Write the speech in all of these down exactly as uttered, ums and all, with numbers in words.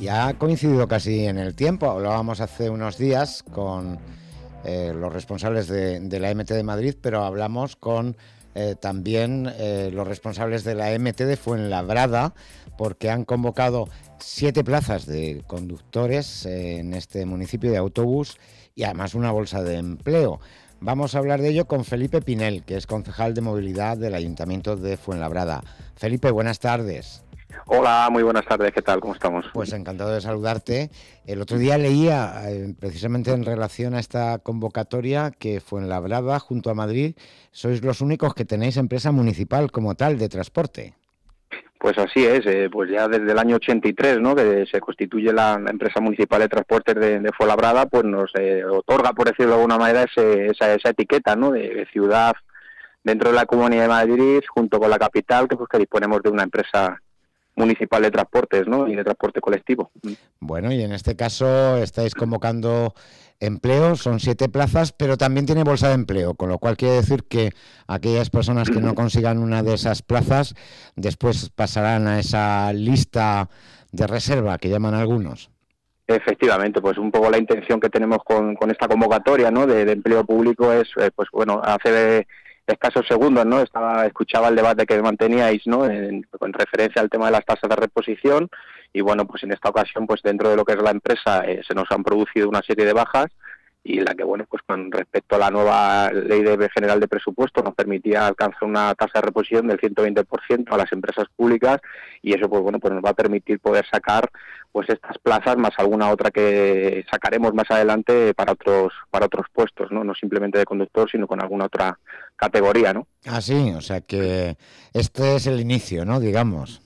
y ha coincidido casi en el tiempo. Hablábamos hace unos días con eh, los responsables de, de la M T de Madrid, pero hablamos con eh, también eh, los responsables de la M T de Fuenlabrada, porque han convocado siete plazas de conductores eh, en este municipio de autobús y además una bolsa de empleo. Vamos a hablar de ello con Felipe Pinel, que es concejal de movilidad del Ayuntamiento de Fuenlabrada. Felipe, buenas tardes. Hola, muy buenas tardes, ¿qué tal? ¿Cómo estamos? Pues encantado de saludarte. El otro día leía, eh, precisamente en relación a esta convocatoria, que Fuenlabrada, junto a Madrid, sois los únicos que tenéis empresa municipal como tal de transporte. Pues así es, eh, pues ya desde el año ochenta y tres, ¿no?, que se constituye la, la empresa municipal de transportes de, de Fuenlabrada, pues nos eh, otorga, por decirlo de alguna manera, ese, esa, esa etiqueta, ¿no?, de, de ciudad dentro de la Comunidad de Madrid, junto con la capital, que pues que disponemos de una empresa municipal de transportes, ¿no?, y de transporte colectivo. Bueno, y en este caso estáis convocando empleo, son siete plazas, pero también tiene bolsa de empleo, con lo cual quiere decir que aquellas personas que no consigan una de esas plazas después pasarán a esa lista de reserva que llaman algunos. Efectivamente, pues un poco la intención que tenemos con, con esta convocatoria, ¿no?, de, de empleo público es, eh, pues bueno, hace escasos segundos, ¿no?, estaba escuchaba el debate que manteníais, ¿no?, en, en referencia al tema de las tasas de reposición, y bueno, pues en esta ocasión, pues dentro de lo que es la empresa, eh, se nos han producido una serie de bajas, y la que, bueno, pues con respecto a la nueva Ley de General de Presupuesto nos permitía alcanzar una tasa de reposición del ciento veinte por ciento a las empresas públicas, y eso, pues bueno, pues nos va a permitir poder sacar pues estas plazas más alguna otra que sacaremos más adelante para otros para otros puestos, no no simplemente de conductor, sino con alguna otra categoría, ¿no? Ah, sí, o sea que este es el inicio, ¿no?, digamos.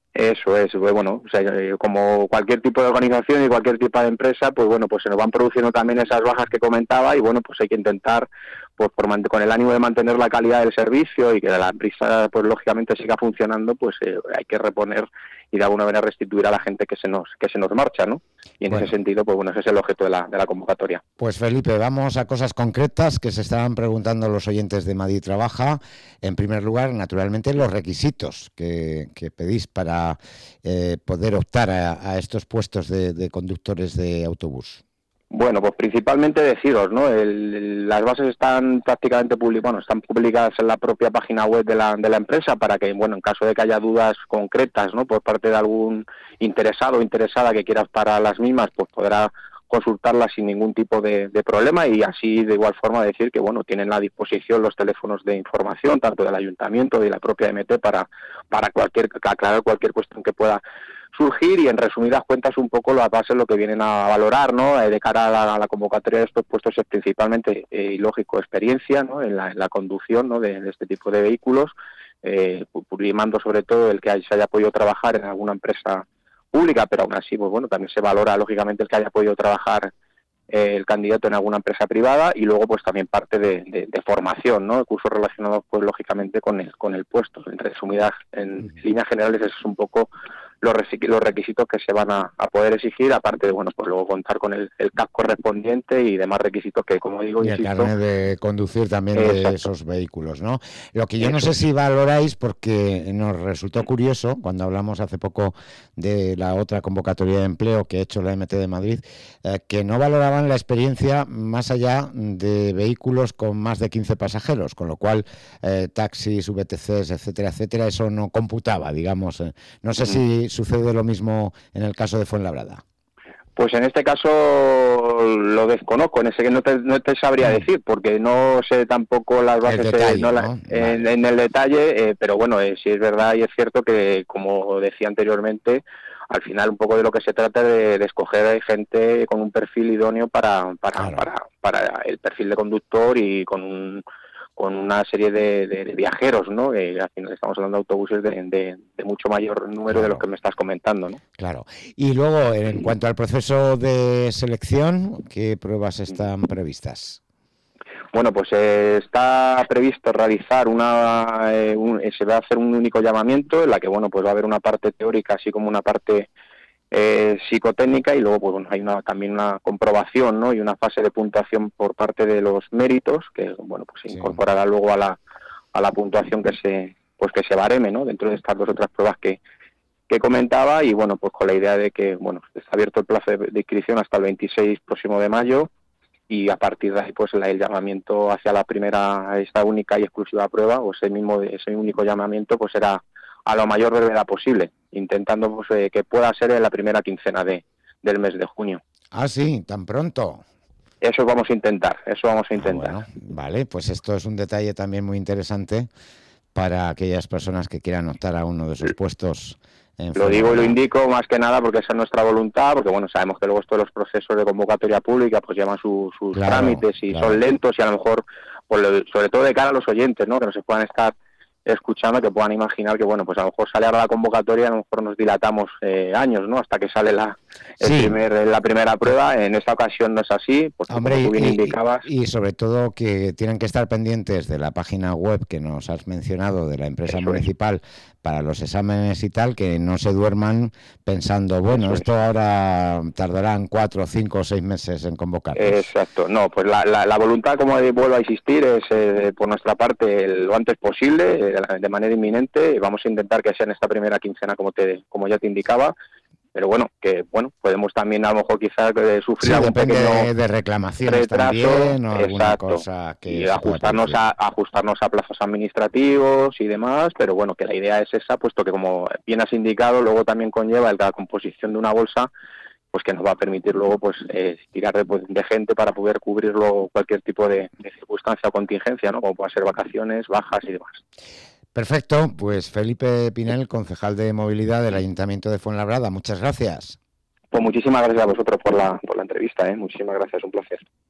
Eso es, bueno, o sea, como cualquier tipo de organización y cualquier tipo de empresa, pues bueno, pues se nos van produciendo también esas bajas que comentaba, y bueno, pues hay que intentar, pues por con el ánimo de mantener la calidad del servicio y que la empresa, pues lógicamente siga funcionando, pues eh, hay que reponer y de alguna manera restituir a la gente que se nos que se nos marcha, ¿no? Y en bueno, ese sentido, pues bueno, ese es el objeto de la, de la convocatoria. Pues Felipe, vamos a cosas concretas que se estaban preguntando los oyentes de Madrid Trabaja. En primer lugar, naturalmente, los requisitos que, que pedís para eh, poder optar a, a estos puestos de, de conductores de autobús. Bueno, pues principalmente deciros, ¿no? El, las bases están prácticamente publicadas, bueno, están publicadas en la propia página web de la, de la empresa, para que, bueno, en caso de que haya dudas concretas, ¿no?, por parte de algún interesado o interesada que quiera optar a las mismas, pues podrá consultarlas sin ningún tipo de, de problema, y así de igual forma decir que, bueno, tienen a disposición los teléfonos de información, tanto del ayuntamiento y de la propia M T, para, para cualquier aclarar cualquier cuestión que pueda surgir, y en resumidas cuentas un poco las bases lo que vienen a valorar, ¿no?, eh, de cara a la, a la convocatoria de estos puestos es principalmente, eh, y lógico, experiencia, ¿no?, en la, en la conducción, ¿no?, de, de este tipo de vehículos, eh, primando sobre todo el que se haya podido trabajar en alguna empresa pública, pero aún así, pues bueno, también se valora lógicamente el que haya podido trabajar eh, el candidato en alguna empresa privada, y luego pues también parte de, de, de formación, ¿no?, cursos relacionados pues lógicamente con el con el puesto. En resumidas, en líneas generales, eso es un poco los requisitos que se van a, a poder exigir, aparte de, bueno, pues luego contar con el, el C A P correspondiente y demás requisitos que, como digo, y insisto, el carnet de conducir también de exacto. esos vehículos, ¿no? Lo que yo Eso. no sé si valoráis, porque nos resultó curioso cuando hablamos hace poco de la otra convocatoria de empleo que ha hecho la M T de Madrid, eh, que no valoraban la experiencia más allá de vehículos con más de quince pasajeros, con lo cual eh, taxis, V T Cs, etcétera, etcétera, eso no computaba, digamos. Eh. No sé si sucede lo mismo en el caso de Fuenlabrada. Pues en este caso lo desconozco, en ese que no te, no te sabría decir, porque no sé tampoco las bases el detalle, eh, no la, ¿no? en, Vale. en el detalle, eh, pero bueno, eh, sí es verdad y es cierto que, como decía anteriormente, al final un poco de lo que se trata de, de escoger gente con un perfil idóneo para para, Claro. para para el perfil de conductor, y con un con una serie de, de, de viajeros, ¿no? Eh, al final estamos hablando de autobuses de, de, de mucho mayor número, claro, de los que me estás comentando, ¿no? Claro. Y luego, en cuanto al proceso de selección, ¿qué pruebas están previstas? Bueno, pues eh, está previsto realizar una, eh, un, se va a hacer un único llamamiento, en la que, bueno, pues va a haber una parte teórica, así como una parte eh, psicotécnica, y luego, pues bueno, hay una, también una comprobación, ¿no?, y una fase de puntuación por parte de los méritos, que, bueno, pues se sí. incorporará luego a la a la puntuación que se pues que se bareme, ¿no?, dentro de estas dos otras pruebas que que comentaba, y bueno, pues con la idea de que, bueno, está abierto el plazo de, de inscripción hasta el veintiséis próximo de mayo, y a partir de ahí pues la, el llamamiento hacia la primera, esta única y exclusiva prueba, o ese mismo ese único llamamiento, pues será a lo mayor brevedad posible, intentando pues eh, que pueda ser en la primera quincena de del mes de junio. Ah, sí, tan pronto. Eso vamos a intentar, eso vamos a intentar. Ah, bueno, vale, pues esto es un detalle también muy interesante para aquellas personas que quieran optar a uno de esos puestos. En lo digo y lo indico más que nada porque esa es nuestra voluntad, porque bueno, sabemos que luego todos los procesos de convocatoria pública pues llevan su, sus claro, trámites y claro. son lentos, y a lo mejor, pues, lo, sobre todo de cara a los oyentes, ¿no? Que no se puedan estar escuchando, que puedan imaginar que bueno, pues a lo mejor sale ahora la convocatoria, a lo mejor nos dilatamos eh, años, ¿no? Hasta que sale la el sí. primer, la primera prueba. En esta ocasión no es así, porque Hombre, como tú bien y, indicabas. Y, y sobre todo que tienen que estar pendientes de la página web que nos has mencionado de la empresa Eso municipal es. Para los exámenes y tal, que no se duerman pensando, bueno, Eso esto es. ahora tardarán cuatro, cinco o seis meses en convocar. Exacto, no, pues la, la, la voluntad, como vuelvo a insistir, es eh, por nuestra parte lo antes posible, eh, de manera inminente. Vamos a intentar que sea en esta primera quincena, como te como ya te indicaba, pero bueno, que bueno, podemos también a lo mejor quizás eh, sufrir sí, algún depende pequeño de reclamaciones retraso, también, o alguna exacto, cosa que y ajustarnos a ajustarnos a plazos administrativos y demás, pero bueno, que la idea es esa, puesto que como bien has indicado, luego también conlleva la composición de una bolsa, pues que nos va a permitir luego pues eh, tirar de, pues, de gente para poder cubrirlo cualquier tipo de, de circunstancia o contingencia, ¿no? Como puedan ser vacaciones, bajas y demás. Perfecto, pues Felipe Pinel, concejal de Movilidad del Ayuntamiento de Fuenlabrada, muchas gracias. Pues muchísimas gracias a vosotros por la, por la entrevista, ¿eh? Muchísimas gracias, un placer.